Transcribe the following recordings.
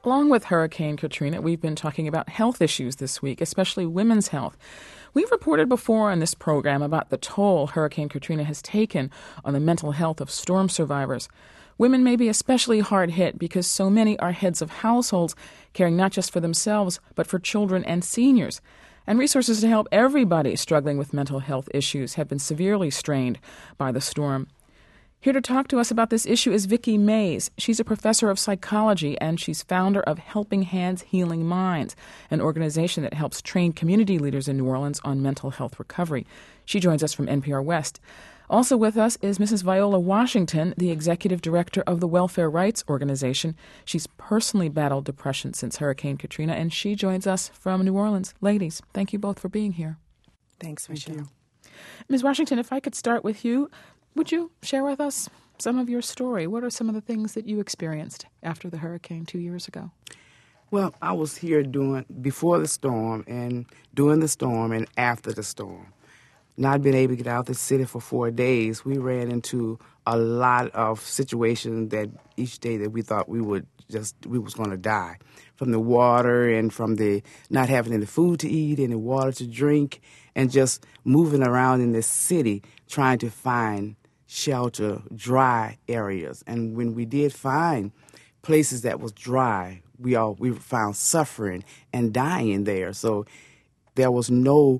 Along with Hurricane Katrina, we've been talking about health issues this week, especially women's health. We've reported before on this program about the toll Hurricane Katrina has taken on the mental health of storm survivors. Women may be especially hard hit because so many are heads of households, caring not just for themselves, but for children and seniors. And resources to help everybody struggling with mental health issues have been severely strained by the storm. Here to talk to us about this issue is Vicki Mays. She's a professor of psychology, and she's founder of Helping Hands, Healing Minds, an organization that helps train community leaders in New Orleans on mental health recovery. She joins us from NPR West. Also with us is Mrs. Viola Washington, the executive director of the Welfare Rights Organization. She's personally battled depression since Hurricane Katrina, and she joins us from New Orleans. Ladies, thank you both for being here. Thanks, Michelle. Ms. Washington, if I could start with you, would you share with us some of your story? What are some of the things that you experienced after the hurricane 2 years ago? Well, I was here before the storm and during the storm and after the storm. Not being able to get out of the city for 4 days, we ran into a lot of situations that each day that we thought we was going to die. From the water and from the not having any food to eat, any water to drink, and just moving around in this city trying to find shelter, dry areas. And when we did find places that was dry, we found suffering and dying there. So there was no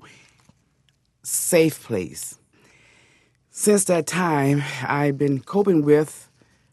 safe place. Since that time, I've been coping with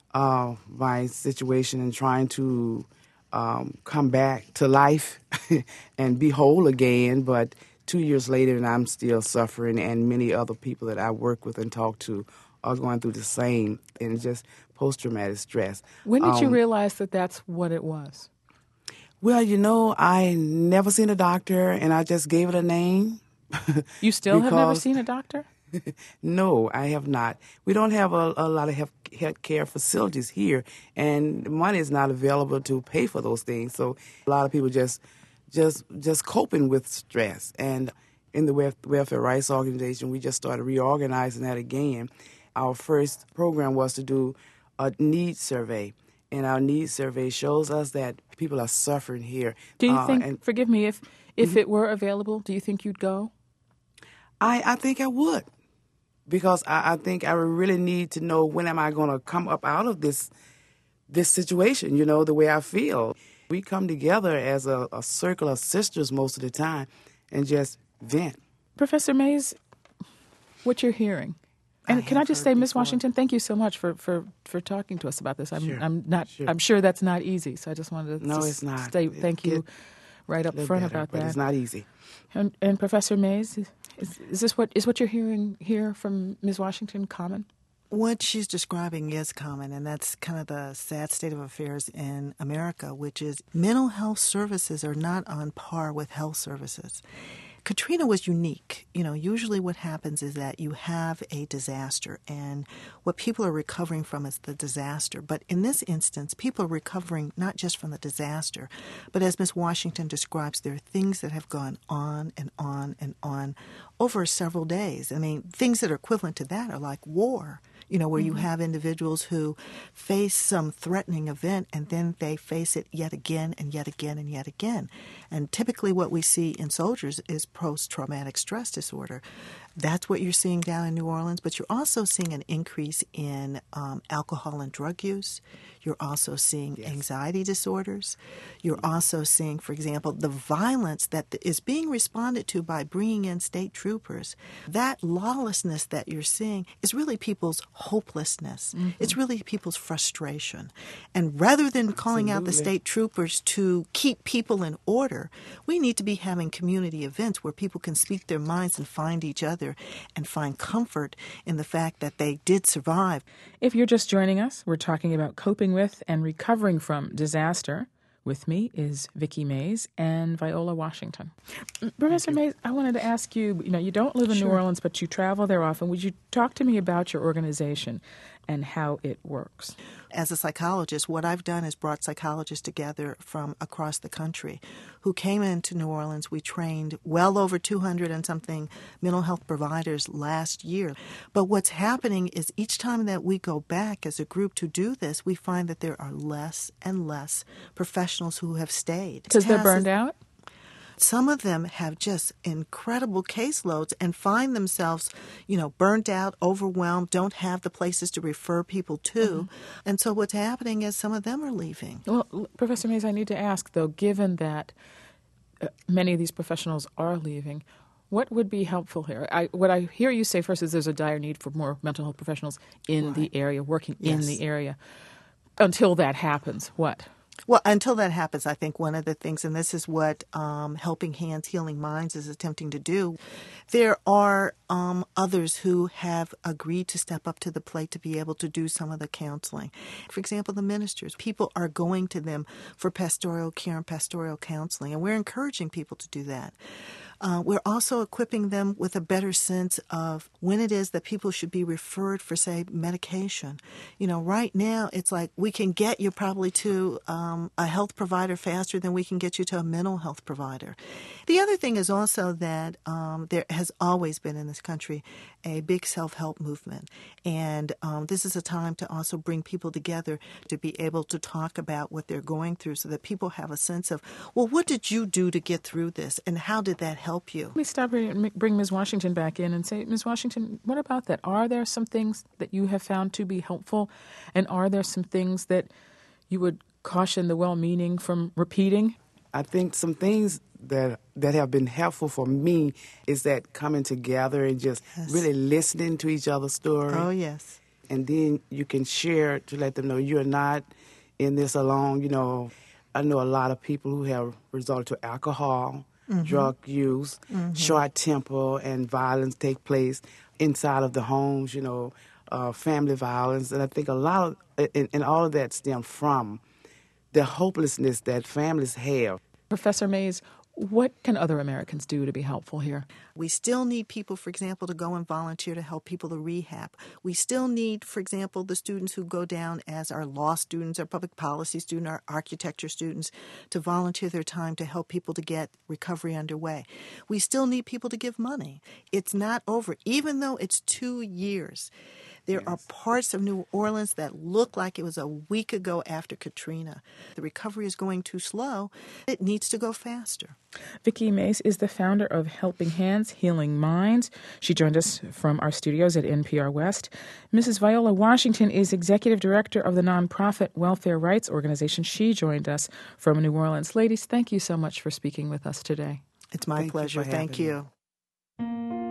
my situation and trying to come back to life and be whole again. But 2 years later, and I'm still suffering, and many other people that I work with and talk to are going through the same, and it's just post-traumatic stress. When did you realize that that's what it was? Well, I never seen a doctor, and I just gave it a name. You still have never seen a doctor? No, I have not. We don't have a lot of health care facilities here, and money is not available to pay for those things. So a lot of people just coping with stress. And in the Welfare Rights Organization, we just started reorganizing that again. Our first program was to do a needs survey, and our needs survey shows us that people are suffering here. Do you think, forgive me, if it were available, do you think you'd go? I think I would, because I think I really need to know when am I going to come up out of this situation, the way I feel. We come together as a circle of sisters most of the time and just vent. Professor Mays, what you're hearing. And can I just say, Ms. Washington, thank you so much for talking to us about this. I'm sure that's not easy, so I just wanted to it's not. Thank you right up front about that. But it's not easy. And Professor Mays, is what you're hearing here from Ms. Washington common? What she's describing is common, and that's kind of the sad state of affairs in America, which is mental health services are not on par with health services. Katrina was unique. Usually what happens is that you have a disaster, and what people are recovering from is the disaster. But in this instance, people are recovering not just from the disaster, but as Ms. Washington describes, there are things that have gone on and on and on over several days. I mean, things that are equivalent to that are like war. Where you have individuals who face some threatening event and then they face it yet again and yet again and yet again. And typically what we see in soldiers is post-traumatic stress disorder. That's what you're seeing down in New Orleans, but you're also seeing an increase in alcohol and drug use. You're also seeing anxiety disorders. You're also seeing, for example, the violence that is being responded to by bringing in state troopers. That lawlessness that you're seeing is really people's hopelessness. Mm-hmm. It's really people's frustration. And rather than calling out the state troopers to keep people in order, we need to be having community events where people can speak their minds and find each other and find comfort in the fact that they did survive. If you're just joining us, we're talking about coping with and recovering from disaster. With me is Vicki Mays and Viola Washington. Professor Mays, I wanted to ask you, you don't live in New Orleans, but you travel there often. Would you talk to me about your organization and how it works? As a psychologist, what I've done is brought psychologists together from across the country who came into New Orleans. We trained well over 200 and something mental health providers last year. But what's happening is each time that we go back as a group to do this, we find that there are less and less professionals who have stayed. Because they're burned out? Some of them have just incredible caseloads and find themselves, burnt out, overwhelmed, don't have the places to refer people to. And so what's happening is some of them are leaving. Well, Professor Mays, I need to ask, though, given that many of these professionals are leaving, what would be helpful here? What I hear you say first is there's a dire need for more mental health professionals in the area, working in the area. Until that happens, what? Well, until that happens, I think one of the things, and this is what Helping Hands, Healing Minds is attempting to do, there are others who have agreed to step up to the plate to be able to do some of the counseling. For example, the ministers. People are going to them for pastoral care and pastoral counseling, and we're encouraging people to do that. We're also equipping them with a better sense of when it is that people should be referred for, say, medication. Right now it's like we can get you probably to a health provider faster than we can get you to a mental health provider. The other thing is also that there has always been in this country a big self-help movement. And this is a time to also bring people together to be able to talk about what they're going through so that people have a sense of, well, what did you do to get through this? And how did that help you? Let me stop and bring Ms. Washington back in and say, Ms. Washington, what about that? Are there some things that you have found to be helpful? And are there some things that you would caution the well-meaning from repeating? I think some things that have been helpful for me is that coming together and just really listening to each other's story. Oh, yes. And then you can share to let them know you're not in this alone. I know a lot of people who have resorted to alcohol, drug use, short temper, and violence take place inside of the homes, family violence. And I think a lot of, and all of that stems from the hopelessness that families have. Professor Mays, what can other Americans do to be helpful here? We still need people, for example, to go and volunteer to help people to rehab. We still need, for example, the students who go down as our law students, our public policy students, our architecture students, to volunteer their time to help people to get recovery underway. We still need people to give money. It's not over. Even though it's 2 years, there are parts of New Orleans that look like it was a week ago after Katrina. The recovery is going too slow. It needs to go faster. Vicki Mays is the founder of Helping Hands, Healing Minds. She joined us from our studios at NPR West. Mrs. Viola Washington is executive director of the nonprofit Welfare Rights Organization. She joined us from New Orleans. Ladies, thank you so much for speaking with us today. It's my pleasure. Thank you.